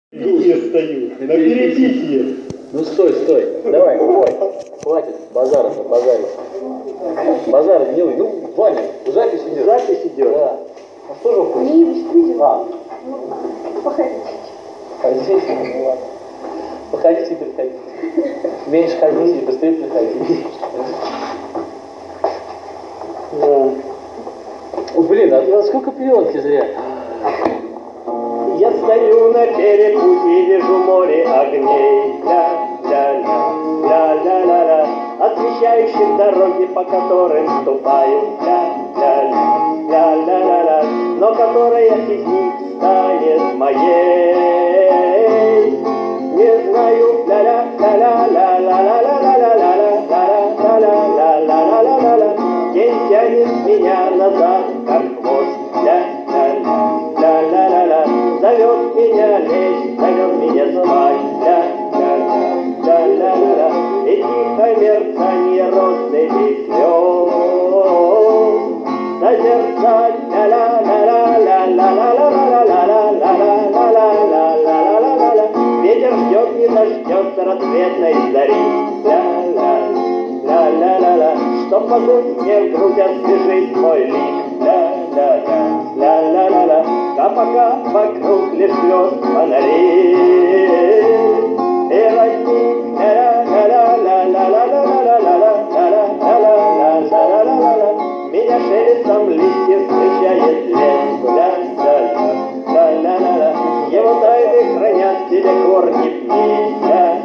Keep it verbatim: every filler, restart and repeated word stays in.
Я стою на перепитье. Ну стой, стой. Давай, ой, хватит базара, базарить. Базар милый. Ну, Ваня, запись идет. Запись идет? Да. А что же хочешь? Не видишь, А. походите. Ходите, ну ладно. Походите и приходите. Меньше ходите и быстрее приходите. Да. О, блин, а сколько пленки зря? Я стою на перепутье, вижу море огней, ля-ля-ля, ля-ля-ля-ля, освещающих дороги, по которым ступаю, ля-ля-ля, ля-ля-ля-ля, но которая из них станет моей, не знаю, ля-ля-ля-ля-ля-ля-ля-ля-ля-ля-ля-ля-ля-ля-ля-ля-ля-ля, день тянет меня назад, как хвост, ля-ля-ля. Ля-ля-ля-ля, зовет меня лечь, зовет меня спать, ля-ля-ля, ля-ля-ля-ля, и тихо мерцанье россыпи слез. Созерцать, ля-ля-ля-ля-ля-ля-ля-ля-ля-ля-ля-ля-ля-ля-ля-ля-ля-ля, ветер ждет, не дождется рассветной зари, ля-ля, ля-ля-ля-ля, чтоб подуть мне в грудь освежить мой лик, ля-ля-ля. Ля-ля-ля-ля, а пока вокруг лишь звезд фонари. И родник, ля-ля-ля-ля-ля-ля-ля-ля-ля-ля-ля-ля-ля-ля-ля-ля-ля, меня шелестом листьев встречает лес, ля-ля-ля, ля-ля-ля-ля, его тайны хранят тебе корни пни, ля-ля-ля.